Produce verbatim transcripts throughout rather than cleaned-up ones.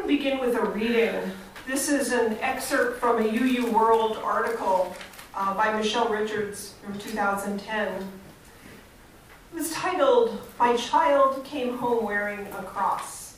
begin with a reading. This is an excerpt from a U U World article uh, by Michelle Richards from two thousand ten. It was titled, "My Child Came Home Wearing a Cross."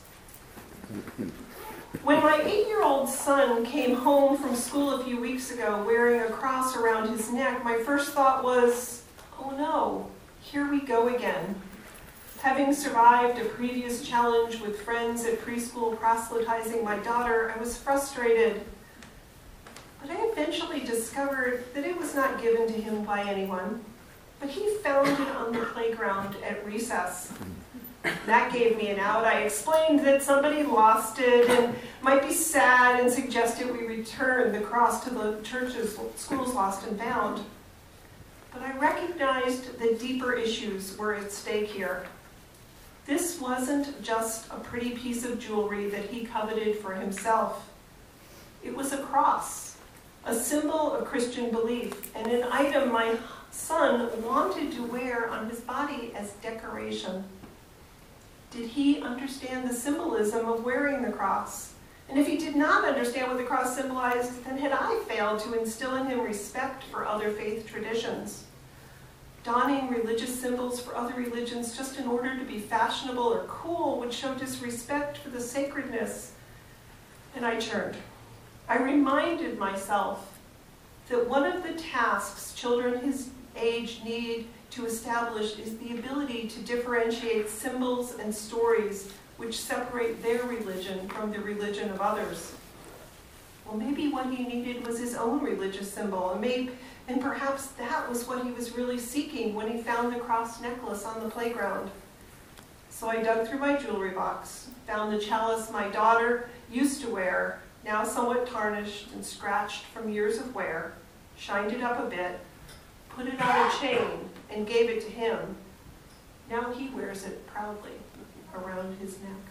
When my eight-year-old son came home from school a few weeks ago wearing a cross around his neck, my first thought was, oh no, here we go again. Having survived a previous challenge with friends at preschool proselytizing my daughter, I was frustrated. But I eventually discovered that it was not given to him by anyone, but he found it on the playground at recess. That gave me an out. I explained that somebody lost it and might be sad and suggested we return the cross to the church's schools lost and found. But I recognized that deeper issues were at stake here. This wasn't just a pretty piece of jewelry that he coveted for himself. It was a cross, a symbol of Christian belief, and an item my son wanted to wear on his body as decoration. Did he understand the symbolism of wearing the cross? And if he did not understand what the cross symbolized, then had I failed to instill in him respect for other faith traditions? Donning religious symbols for other religions just in order to be fashionable or cool would show disrespect for the sacredness. And I turned. I reminded myself that one of the tasks children his age need to establish is the ability to differentiate symbols and stories which separate their religion from the religion of others. Well, maybe what he needed was his own religious symbol, and maybe And perhaps that was what he was really seeking when he found the cross necklace on the playground. So I dug through my jewelry box, found the chalice my daughter used to wear, now somewhat tarnished and scratched from years of wear, shined it up a bit, put it on a chain, and gave it to him. Now he wears it proudly around his neck.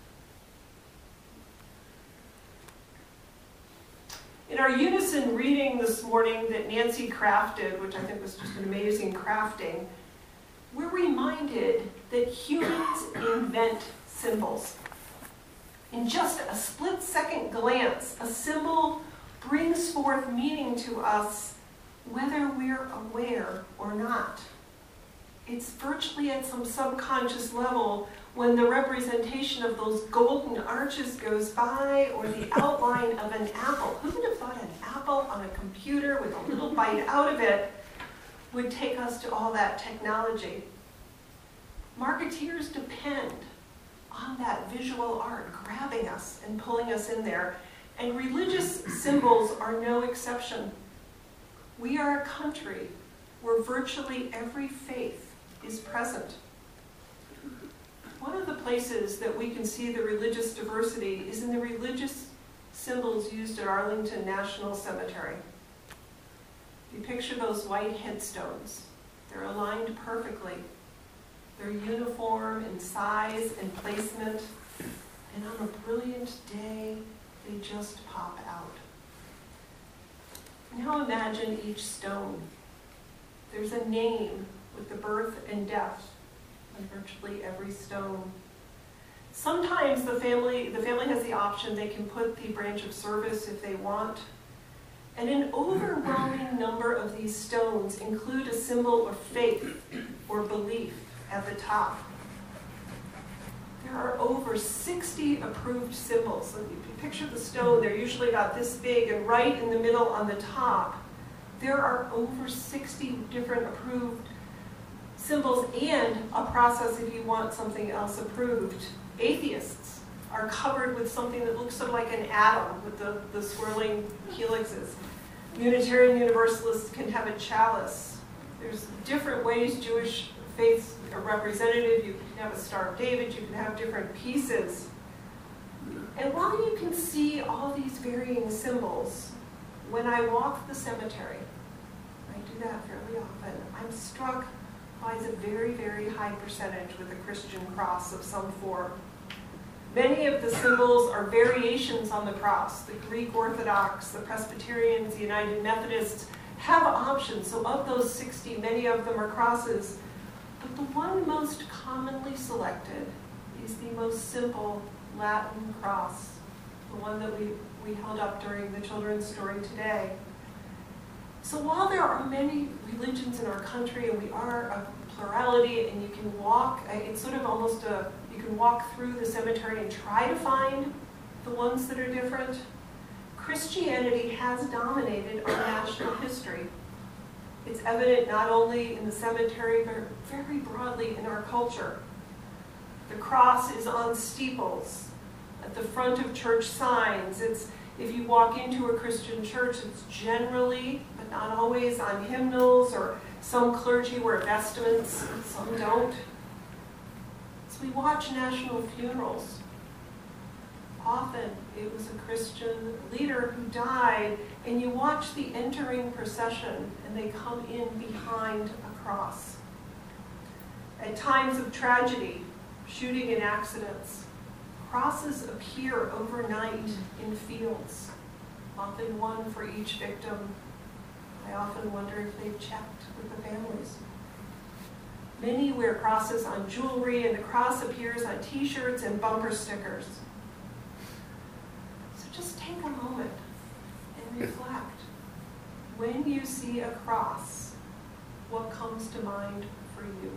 In our unison reading this morning that Nancy crafted, which I think was just an amazing crafting, we're reminded that humans invent symbols. In just a split-second glance, a symbol brings forth meaning to us whether we're aware or not. It's virtually at some subconscious level when the representation of those golden arches goes by, or the outline of an apple. Who would have thought an apple on a computer with a little bite out of it would take us to all that technology? Marketeers depend on that visual art grabbing us and pulling us in there, and religious symbols are no exception. We are a country where virtually every faith is present. One of the places that we can see the religious diversity is in the religious symbols used at Arlington National Cemetery. You picture those white headstones. They're aligned perfectly. They're uniform in size and placement, and on a brilliant day, they just pop out. Now imagine each stone. There's a name with the birth and death on virtually every stone. Sometimes the family, the family has the option, they can put the branch of service if they want. And an overwhelming number of these stones include a symbol of faith or belief at the top. There are over sixty approved symbols. So if you picture the stone, they're usually about this big, and right in the middle on the top, there are over sixty different approved symbols and a process if you want something else approved. Atheists are covered with something that looks sort of like an atom with the, the swirling helixes. Unitarian Universalists can have a chalice. There's different ways Jewish faiths are representative. You can have a Star of David, you can have different pieces. And while you can see all these varying symbols, when I walk the cemetery, I do that fairly often, I'm struck by the very, very high percentage with a Christian cross of some form. Many of the symbols are variations on the cross. The Greek Orthodox, the Presbyterians, the United Methodists have options. So of those sixty, many of them are crosses. But the one most commonly selected is the most simple Latin cross the one that we, we held up during the children's story today. So while there are many religions in our country, and we are a plurality, and you can walk, it's sort of almost a, you can walk through the cemetery and try to find the ones that are different, Christianity has dominated our national history. It's evident not only in the cemetery, but very broadly in our culture. The cross is on steeples, at the front of church signs. It's, if you walk into a Christian church, it's generally, but not always, on hymnals, or some clergy wear vestments, some don't. So we watch national funerals. Often it was a Christian leader who died, and you watch the entering procession, and they come in behind a cross. At times of tragedy, shooting and accidents, crosses appear overnight in fields, often one for each victim. I often wonder if they've checked with the families. Many wear crosses on jewelry, and the cross appears on t-shirts and bumper stickers. So just take a moment and reflect. When you see a cross, what comes to mind for you?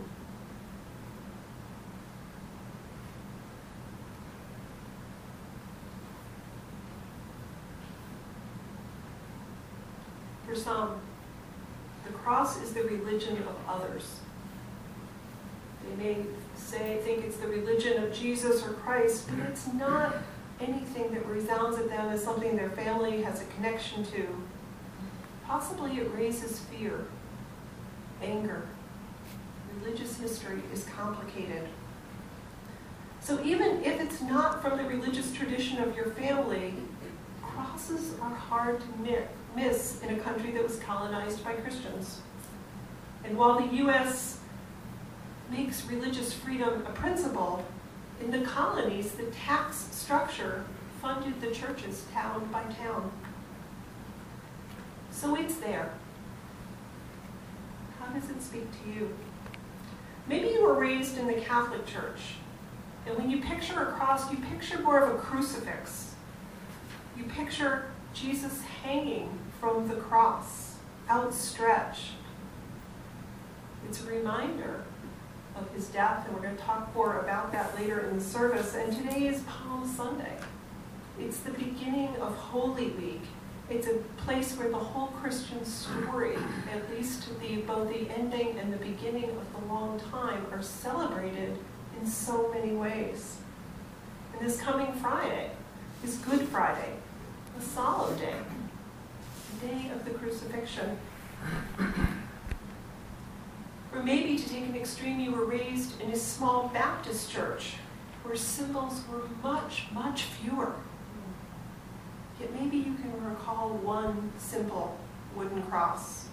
For some, the cross is the religion of others. They may say, think it's the religion of Jesus or Christ, but it's not anything that resounds at them as something their family has a connection to. Possibly it raises fear, anger. Religious history is complicated. So even if it's not from the religious tradition of your family, crosses are hard to miss in a country that was colonized by Christians. And while the U S makes religious freedom a principle, in the colonies, the tax structure funded the churches town by town. So it's there. How does it speak to you? Maybe you were raised in the Catholic Church, and when you picture a cross, you picture more of a crucifix. You picture Jesus hanging from the cross, outstretched. It's a reminder of his death, and we're going to talk more about that later in the service. And today is Palm Sunday. It's the beginning of Holy Week. It's a place where the whole Christian story, at least the, both the ending and the beginning of the long time, are celebrated in so many ways. And this coming Friday is Good Friday, a solemn day, the day of the crucifixion. Or maybe, to take an extreme, you were raised in a small Baptist church where symbols were much, much fewer. Yet maybe you can recall one simple wooden cross.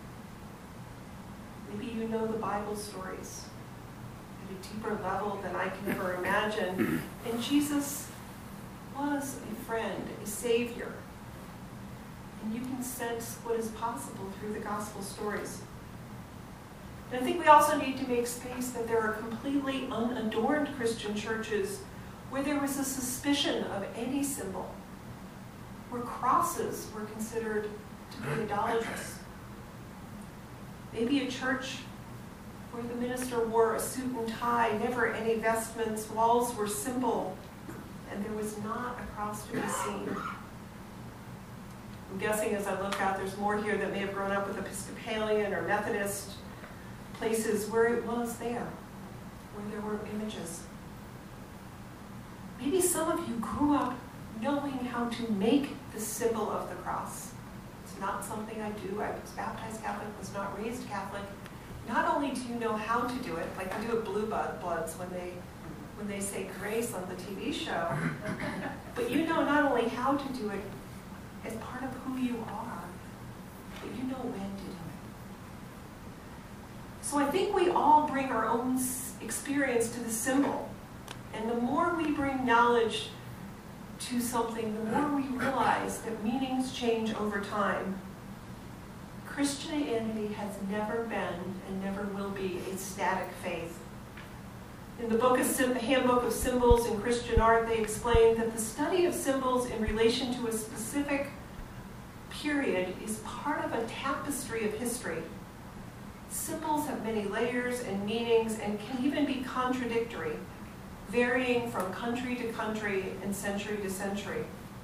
Maybe you know the Bible stories at a deeper level than I can ever imagine. And Jesus was a friend, a savior. And you can sense what is possible through the gospel stories. And I think we also need to make space that there are completely unadorned Christian churches where there was a suspicion of any symbol, where crosses were considered to be idolatrous. Maybe a church where the minister wore a suit and tie, never any vestments, walls were simple, and there was not a cross to be seen. I'm guessing as I look out, there's more here that may have grown up with Episcopalian or Methodist places where it was there, where there were images. Maybe some of you grew up knowing how to make the symbol of the cross. It's not something I do. I was baptized Catholic, was not raised Catholic. Not only do you know how to do it, like we do at Blue Bloods when they when they say grace on the T V show, but you know not only how to do it as part of who you are, but you know when to do it. So I think we all bring our own experience to the symbol. And the more we bring knowledge to something, the more we realize that meanings change over time. Christianity has never been and never will be a static faith. In the book of Sim- Handbook of Symbols in Christian Art, they explain that the study of symbols in relation to a specific period is part of a tapestry of history. Symbols have many layers and meanings and can even be contradictory, varying from country to country and century to century.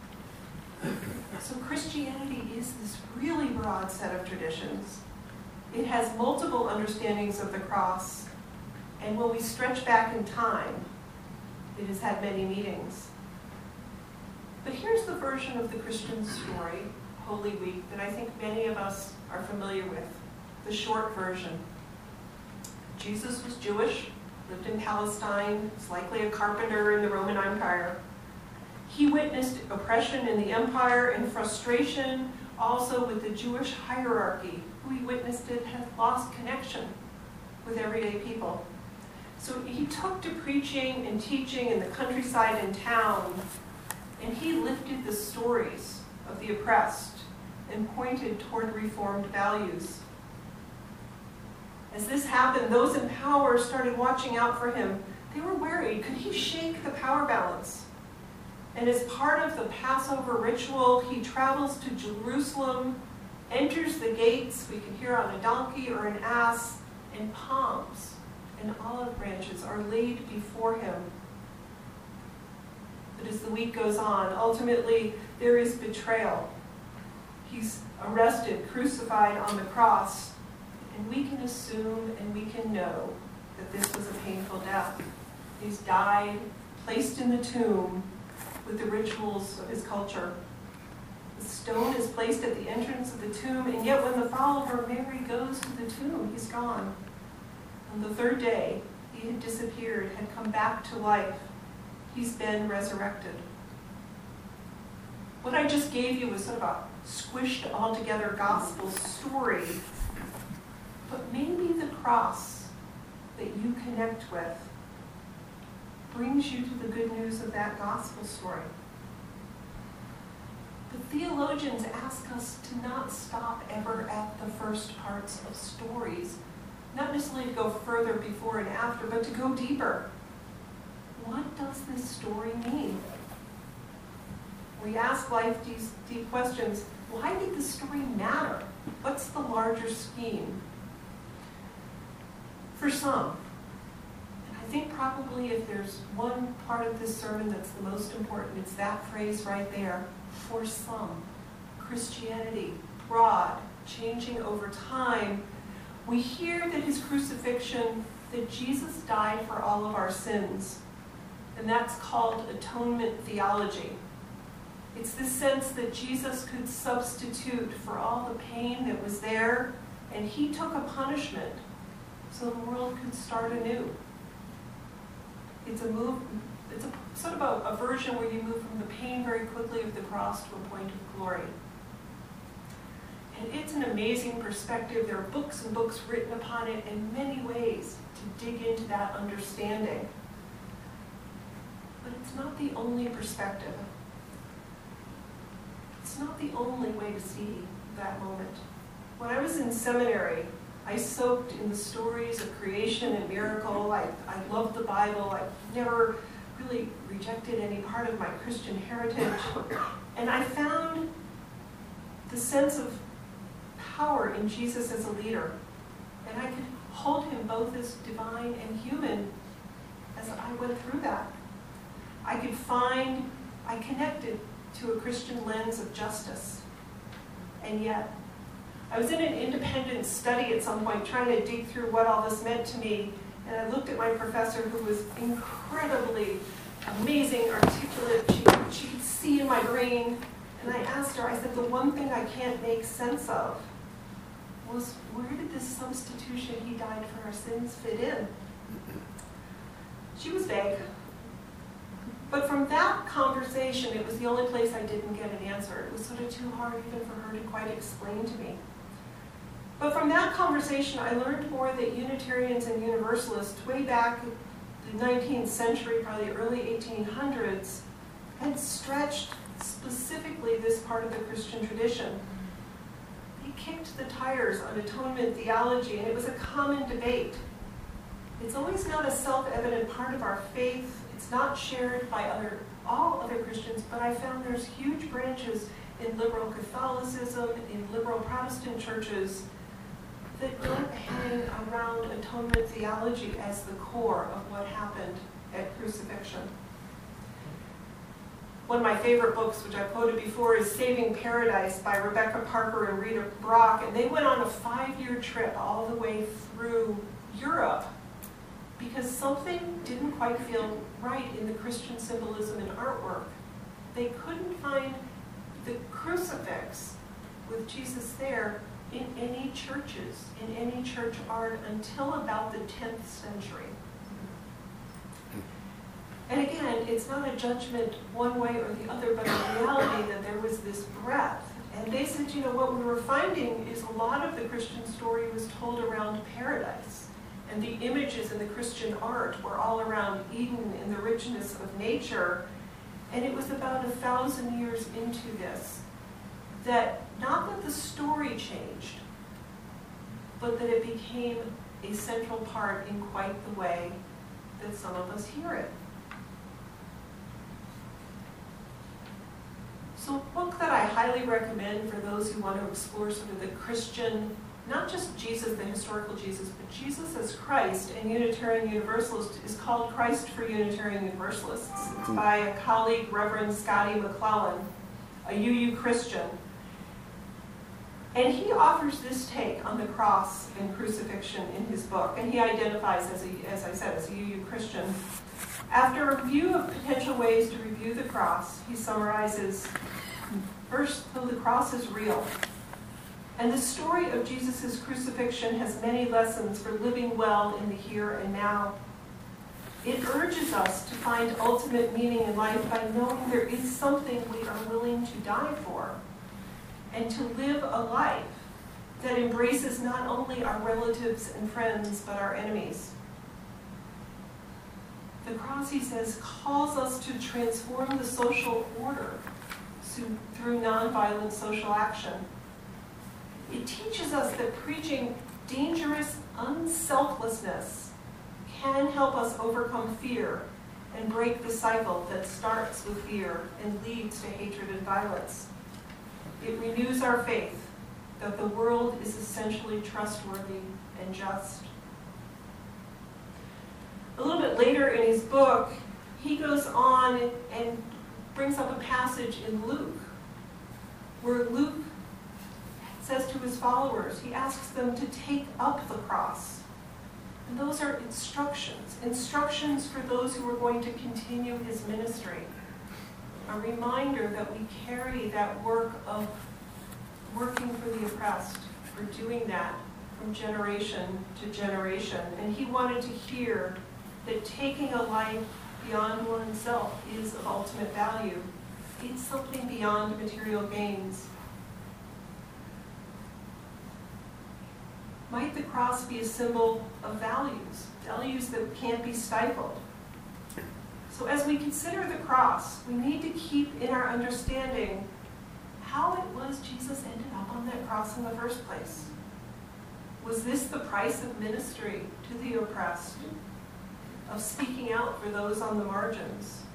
So Christianity is this really broad set of traditions. It has multiple understandings of the cross, and when we stretch back in time, it has had many meanings. But here's the version of the Christian story, Holy Week, that I think many of us are familiar with, the short version. Jesus was Jewish, lived in Palestine, was likely a carpenter in the Roman Empire. He witnessed oppression in the empire and frustration also with the Jewish hierarchy, who he witnessed it had lost connection with everyday people. So he took to preaching and teaching in the countryside and town, and he lifted the stories of the oppressed and pointed toward reformed values. As this happened, those in power started watching out for him. They were worried, could he shake the power balance? And as part of the Passover ritual, he travels to Jerusalem, enters the gates, we can hear on a donkey or an ass, and palms and olive branches are laid before him. But as the week goes on, ultimately there is betrayal. He's arrested, crucified on the cross, and we can assume and we can know that this was a painful death. He's died, placed in the tomb with the rituals of his culture. The stone is placed at the entrance of the tomb, and yet when the follower Mary goes to the tomb, he's gone. On the third day, he had disappeared, had come back to life. He's been resurrected. What I just gave you was sort of a squished all-together gospel story, but maybe the cross that you connect with brings you to the good news of that gospel story. The theologians ask us to not stop ever at the first parts of stories, not necessarily to go further before and after, but to go deeper. What does this story mean? We ask life these deep questions. Why did the story matter? What's the larger scheme? For some, and I think probably if there's one part of this sermon that's the most important, it's that phrase right there. For some, Christianity, broad, changing over time. We hear that his crucifixion, that Jesus died for all of our sins, and that's called atonement theology. It's the sense that Jesus could substitute for all the pain that was there, and he took a punishment so the world could start anew. It's a move, it's a sort of a, a version where you move from the pain very quickly of the cross to a point of glory. And it's an amazing perspective. There are books and books written upon it in many ways to dig into that understanding. But it's not the only perspective. It's not the only way to see that moment. When I was in seminary, I soaked in the stories of creation and miracle. I, I loved the Bible. I never really rejected any part of my Christian heritage. And I found the sense of power in Jesus as a leader. And I could hold him both as divine and human as I went through that. I could find, I connected to a Christian lens of justice. And yet, I was in an independent study at some point trying to dig through what all this meant to me, and I looked at my professor who was incredibly amazing, articulate. She, she could see in my brain, and I asked her, I said, the one thing I can't make sense of was where did this substitution, he died for our sins, fit in? She was vague. But from that conversation, it was the only place I didn't get an answer. It was sort of too hard even for her to quite explain to me. But from that conversation, I learned more that Unitarians and Universalists, way back in the nineteenth century, probably early eighteen hundreds, had stretched specifically this part of the Christian tradition. They kicked the tires on atonement theology, and it was a common debate. It's always not a self-evident part of our faith. It's not shared by other, all other Christians, but I found there's huge branches in liberal Catholicism, in liberal Protestant churches, that don't hang around atonement theology as the core of what happened at crucifixion. One of my favorite books, which I quoted before, is Saving Paradise by Rebecca Parker and Rita Brock, and they went on a five-year trip all the way through Europe because something didn't quite feel right in the Christian symbolism and artwork. They couldn't find the crucifix with Jesus there in any churches, in any church art until about the tenth century. And again, it's not a judgment one way or the other, but a reality that there was this breadth. And they said, you know, what we were finding is a lot of the Christian story was told around paradise. And the images in the Christian art were all around Eden and the richness of nature. And it was about a thousand years into this that not that the story changed, but that it became a central part in quite the way that some of us hear it. So a book that I highly recommend for those who want to explore sort of the Christian, not just Jesus, the historical Jesus, but Jesus as Christ and Unitarian Universalist is called Christ for Unitarian Universalists. It's by a colleague, Reverend Scotty McClellan, a U U Christian. And he offers this take on the cross and crucifixion in his book, and he identifies, as, a, as I said, as a U U Christian. After a review of potential ways to review the cross, he summarizes, first, though the cross is real, and the story of Jesus' crucifixion has many lessons for living well in the here and now. It urges us to find ultimate meaning in life by knowing there is something we are willing to die for, and to live a life that embraces not only our relatives and friends, but our enemies. The cross, he says, calls us to transform the social order through nonviolent social action. It teaches us that preaching dangerous unselflessness can help us overcome fear and break the cycle that starts with fear and leads to hatred and violence. It renews our faith that the world is essentially trustworthy and just. A little bit later in his book, he goes on and brings up a passage in Luke, where Luke says to his followers, he asks them to take up the cross. And those are instructions, instructions for those who are going to continue his ministry. A reminder that we carry that work of working for the oppressed, for doing that from generation to generation. And he wanted to hear that taking a life beyond oneself is of ultimate value. It's something beyond material gains. Might the cross be a symbol of values, values that can't be stifled? So as we consider the cross, we need to keep in our understanding how it was Jesus ended up on that cross in the first place. Was this the price of ministry to the oppressed, of speaking out for those on the margins?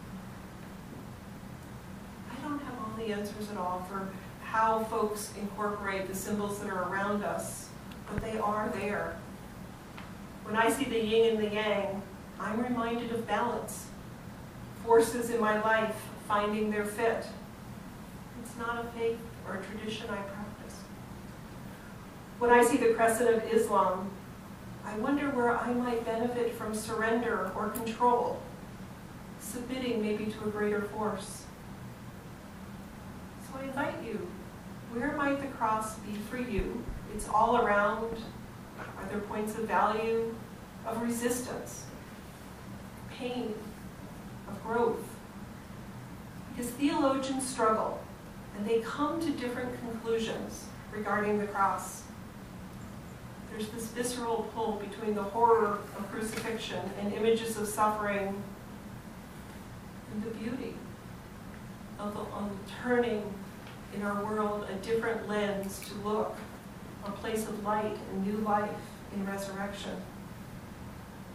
I don't have all the answers at all for how folks incorporate the symbols that are around us, but they are there. When I see the yin and the yang, I'm reminded of balance. Forces in my life finding their fit. It's not a faith or a tradition I practice. When I see the crescent of Islam, I wonder where I might benefit from surrender or control, submitting maybe to a greater force. So I invite you, where might the cross be for you? It's all around. Are there points of value, of resistance, pain, of growth? Because theologians struggle, and they come to different conclusions regarding the cross. There's this visceral pull between the horror of crucifixion and images of suffering and the beauty of, the, of turning in our world a different lens to look, a place of light and new life in resurrection.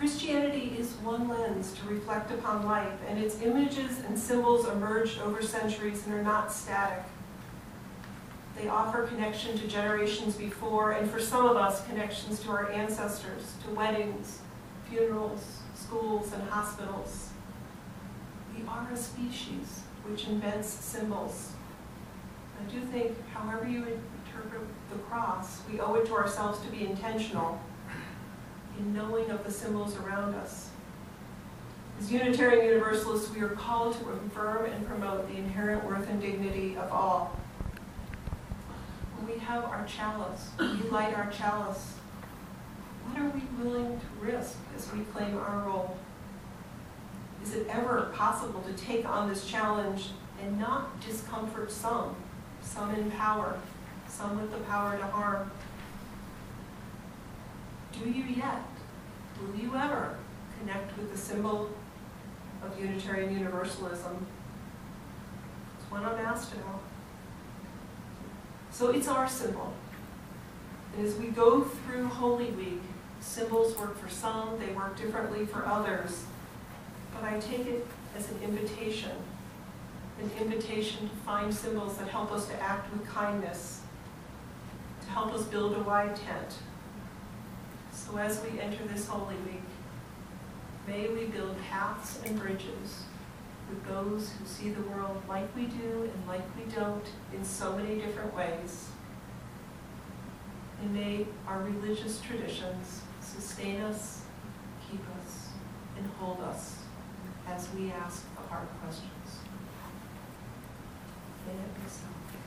Christianity is one lens to reflect upon life, and its images and symbols emerged over centuries and are not static. They offer connection to generations before, and for some of us, connections to our ancestors, to weddings, funerals, schools, and hospitals. We are a species which invents symbols. I do think, however you interpret the cross, we owe it to ourselves to be intentional in knowing of the symbols around us. As Unitarian Universalists, we are called to affirm and promote the inherent worth and dignity of all. When we have our chalice, we light our chalice, what are we willing to risk as we claim our role? Is it ever possible to take on this challenge and not discomfort some, some in power, some with the power to harm? Do you yet, will you ever connect with the symbol of Unitarian Universalism? It's one I'm asked about. So it's our symbol. And as we go through Holy Week, symbols work for some, they work differently for others. But I take it as an invitation, an invitation to find symbols that help us to act with kindness, to help us build a wide tent. So as we enter this Holy Week, may we build paths and bridges with those who see the world like we do and like we don't in so many different ways. And may our religious traditions sustain us, keep us, and hold us as we ask the hard questions. May it be so.